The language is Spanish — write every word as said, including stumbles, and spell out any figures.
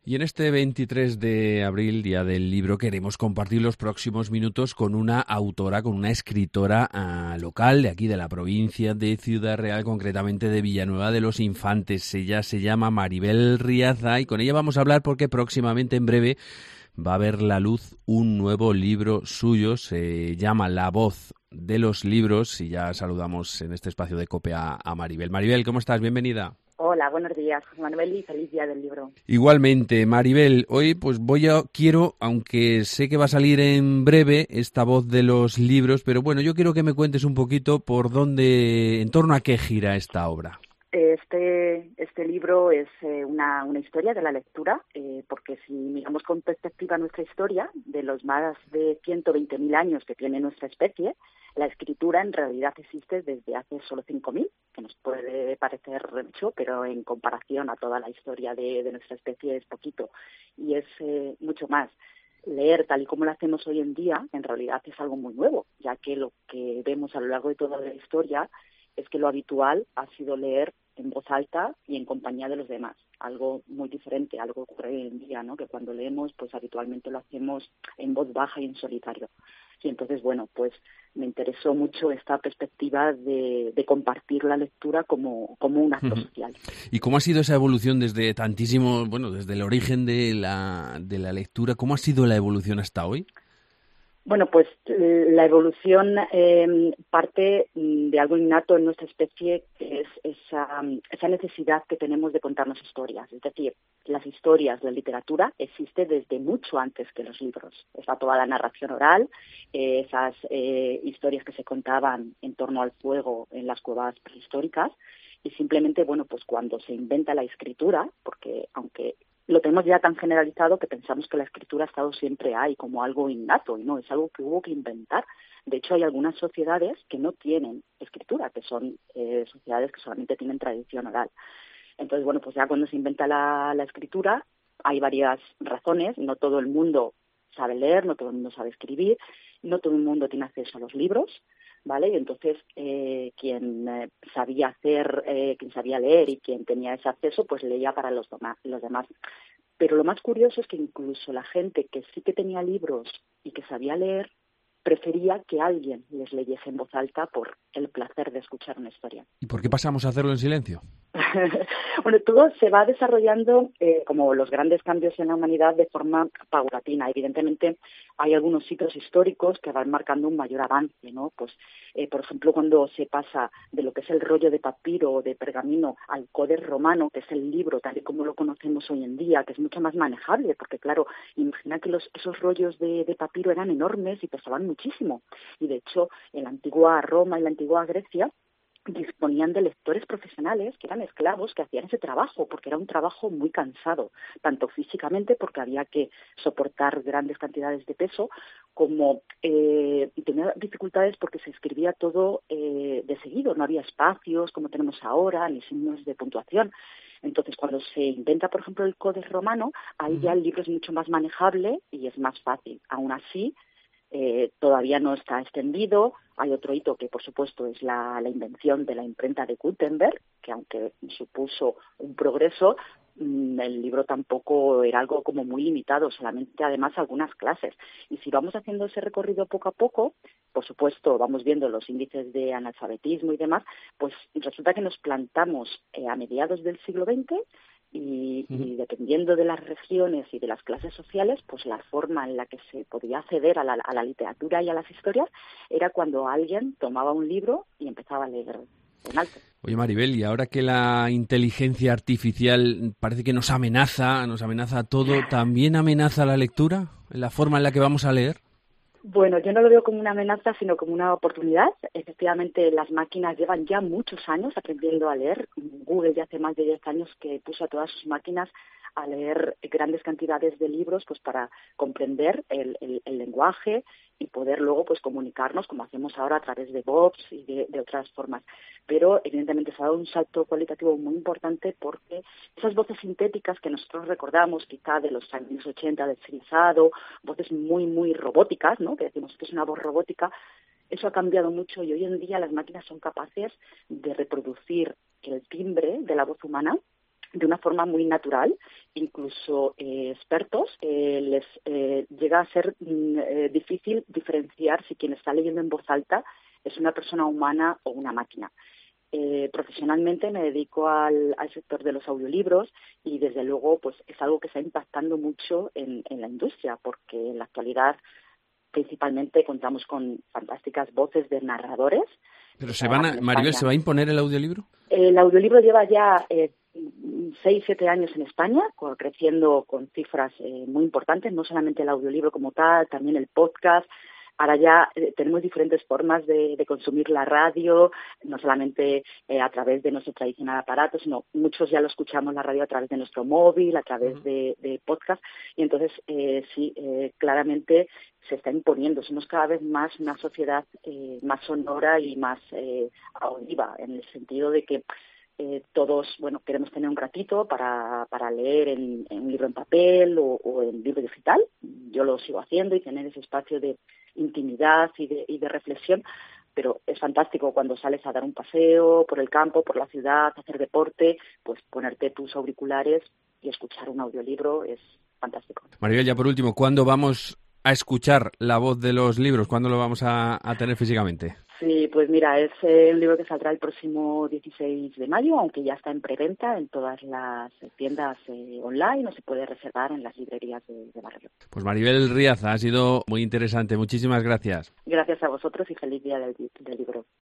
Y en este veintitrés de abril, Día del Libro, queremos compartir los próximos minutos con una autora, con una escritora uh, local de aquí, de la provincia de Ciudad Real, concretamente de Villanueva de los Infantes. Ella se llama Maribel Riaza y con ella vamos a hablar porque próximamente, en breve, va a ver la luz un nuevo libro suyo. Se llama La voz de los libros y ya saludamos en este espacio de COPE a, a Maribel. Maribel, ¿cómo estás? Bienvenida. Hola, buenos días, José Manuel, y feliz Día del Libro. Igualmente, Maribel, hoy pues voy a, quiero, aunque sé que va a salir en breve esta voz de los libros, pero bueno, yo quiero que me cuentes un poquito por dónde, en torno a qué gira esta obra. Este, este libro es eh, una, una historia de la lectura, eh, porque si miramos con perspectiva nuestra historia, de los más de ciento veinte mil años que tiene nuestra especie, la escritura en realidad existe desde hace solo cinco mil, que nos puede parecer mucho, pero en comparación a toda la historia de, de nuestra especie es poquito, y es eh, mucho más. Leer tal y como lo hacemos hoy en día, en realidad es algo muy nuevo, ya que lo que vemos a lo largo de toda la historia es que lo habitual ha sido leer en voz alta y en compañía de los demás, algo muy diferente, algo que ocurre hoy en día, ¿no? Que cuando leemos, pues habitualmente lo hacemos en voz baja y en solitario. Y entonces, bueno, pues me interesó mucho esta perspectiva de, de compartir la lectura como, como un acto social. ¿Y cómo ha sido esa evolución desde tantísimo, bueno, desde el origen de la, de la lectura? ¿Cómo ha sido la evolución hasta hoy? Bueno, pues la evolución eh, parte de algo innato en nuestra especie, que es esa, esa necesidad que tenemos de contarnos historias. Es decir, las historias, la literatura existe desde mucho antes que los libros. Está toda la narración oral, eh, esas eh, historias que se contaban en torno al fuego en las cuevas prehistóricas, y simplemente, bueno, pues cuando se inventa la escritura, porque aunque lo tenemos ya tan generalizado que pensamos que la escritura ha estado siempre ahí como algo innato, y no, es algo que hubo que inventar. De hecho, hay algunas sociedades que no tienen escritura, que son eh, sociedades que solamente tienen tradición oral. Entonces, bueno, pues ya cuando se inventa la, la escritura, hay varias razones. No todo el mundo sabe leer, no todo el mundo sabe escribir, no todo el mundo tiene acceso a los libros, ¿vale? Y entonces eh, quien eh, sabía hacer, eh, quien sabía leer y quien tenía ese acceso, pues leía para los, doma- los demás. Pero lo más curioso es que incluso la gente que sí que tenía libros y que sabía leer, prefería que alguien les leyese en voz alta por el placer de escuchar una historia. ¿Y por qué pasamos a hacerlo en silencio? Bueno, todo se va desarrollando, eh, como los grandes cambios en la humanidad, de forma paulatina. Evidentemente, hay algunos hitos históricos que van marcando un mayor avance, ¿no? Pues, eh, por ejemplo, cuando se pasa de lo que es el rollo de papiro o de pergamino al Codex Romano, que es el libro tal y como lo conocemos hoy en día, que es mucho más manejable, porque, claro, imagina que los, esos rollos de, de papiro eran enormes y pesaban muchísimo. Y, de hecho, en la antigua Roma y la antigua Grecia, disponían de lectores profesionales que eran esclavos que hacían ese trabajo, porque era un trabajo muy cansado, tanto físicamente porque había que soportar grandes cantidades de peso, como eh, tenía dificultades porque se escribía todo eh, de seguido, no había espacios como tenemos ahora, ni signos de puntuación. Entonces, cuando se inventa, por ejemplo, el Codex Romano, ahí ya el libro es mucho más manejable y es más fácil. Aún así, Eh, todavía no está extendido. Hay otro hito que, por supuesto, es la, la invención de la imprenta de Gutenberg, que aunque supuso un progreso, mmm, el libro tampoco era algo como muy limitado, solamente además algunas clases. Y si vamos haciendo ese recorrido poco a poco, por supuesto, vamos viendo los índices de analfabetismo y demás, pues resulta que nos plantamos eh, a mediados del siglo veinte. Y, y dependiendo de las regiones y de las clases sociales, pues la forma en la que se podía acceder a la, a la literatura y a las historias era cuando alguien tomaba un libro y empezaba a leer en alto. Oye, Maribel, y ahora que la inteligencia artificial parece que nos amenaza, nos amenaza a todo, ¿también amenaza la lectura? ¿La forma en la que vamos a leer? Bueno, yo no lo veo como una amenaza, sino como una oportunidad. Efectivamente, las máquinas llevan ya muchos años aprendiendo a leer. Google ya hace más de diez años que puso a todas sus máquinas a leer grandes cantidades de libros, pues para comprender el, el, el lenguaje y poder luego pues comunicarnos como hacemos ahora a través de bots y de, de otras formas. Pero evidentemente se ha dado un salto cualitativo muy importante, porque esas voces sintéticas que nosotros recordamos quizá de los años ochenta, del estilizado, voces muy, muy robóticas, ¿no? Que decimos que es una voz robótica, eso ha cambiado mucho y hoy en día las máquinas son capaces de reproducir el timbre de la voz humana de una forma muy natural. Incluso eh, expertos eh, les eh, llega a ser mm, eh, difícil diferenciar si quien está leyendo en voz alta es una persona humana o una máquina. Eh, profesionalmente me dedico al, al sector de los audiolibros y desde luego pues es algo que está impactando mucho en, en la industria, porque en la actualidad principalmente contamos con fantásticas voces de narradores. Pero se van a, Maribel, ¿se va a imponer el audiolibro? El audiolibro lleva ya eh, seis, siete años en España, con, creciendo con cifras eh, muy importantes, no solamente el audiolibro como tal, también el podcast. Ahora ya eh, tenemos diferentes formas de, de consumir la radio, no solamente eh, a través de nuestro tradicional aparato, sino muchos ya lo escuchamos la radio a través de nuestro móvil, a través uh-huh. de, de podcast. Y entonces, eh, sí, eh, claramente se está imponiendo. Somos cada vez más una sociedad eh, más sonora y más eh, auditiva, en el sentido de que Eh, todos, bueno, queremos tener un ratito para, para leer en, en un libro en papel o, o en libro digital. Yo lo sigo haciendo y tener ese espacio de intimidad y de, y de reflexión, pero es fantástico cuando sales a dar un paseo por el campo, por la ciudad, hacer deporte, pues ponerte tus auriculares y escuchar un audiolibro es fantástico. Maribel, ya por último, ¿cuándo vamos a escuchar la voz de los libros? ¿Cuándo lo vamos a, a tener físicamente? Sí, pues mira, es eh, un libro que saldrá el próximo dieciséis de mayo, aunque ya está en preventa en todas las tiendas eh, online o se puede reservar en las librerías de, de barrio. Pues Maribel Riaza, ha sido muy interesante. Muchísimas gracias. Gracias a vosotros y feliz día del, del libro.